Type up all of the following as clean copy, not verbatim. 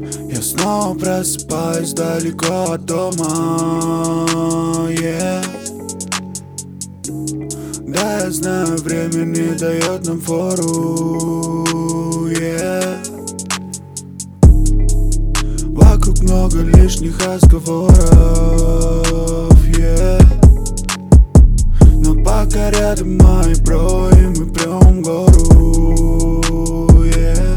Я снова просыпаюсь далеко от дома, yeah. Да, я знаю, время не дает нам фору, yeah. Вокруг много лишних разговоров, yeah. Но пока рядом мои бро, и мы прям в гору, yeah.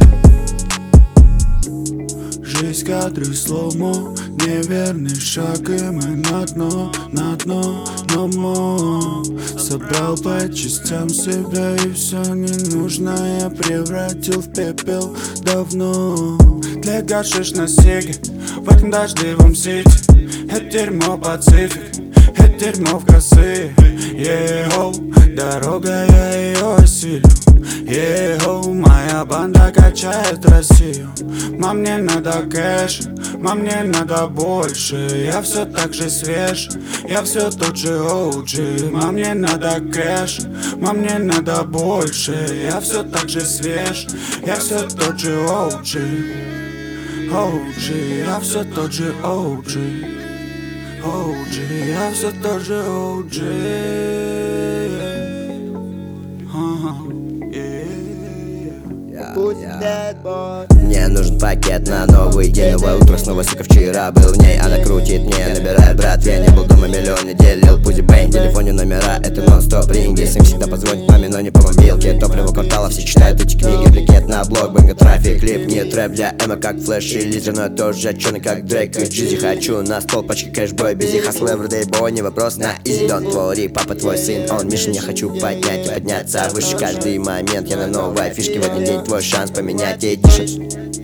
Жизнь кадры слоумо, неверный шаг, и мы на дно, но собрал по частям себя, и все ненужное я превратил в пепел давно. Для гашиш на сиге, в этом дождливом сити. Это дерьмо Пацифик, это дерьмо в косы. Ей-хоу, дорога, я ее осилю. Ей-хоу, моя банда качает Россию. Мам, мне надо кэш, мам, мне надо больше. Я все так же свеж, я все тот же OG. Мам, мне надо кэш, мам, мне надо больше. Я все так же свеж, я все тот же OG. Я все тот же OG. Я все тот же OG. Мне нужен пакет на новый день. Новое утро снова, сука, вчера был в ней. Она крутит мне, набирает брат. Я не был дома миллион недель, лил Пузи Бэйн. В телефоне номера, это нон-стоп ринги. Сын всегда позвонит маме, но не по мобилке. Топливо квартала, все читают эти книги. Бликет на блог, бэнга, трафик, клип. Не трэп для Эма, как Флэш и Лизер. Но я тоже отчёный, как Дрейк и Джизи. Хочу на стол пачки кэшбой, бизи. Хасл эвридей, бой, не вопрос на изи. Don't worry, папа твой сын, он Мишин. Я хочу поднять и подняться выше каждый момент. Я на новой фишке, в один день твой шанс поменять эдишн.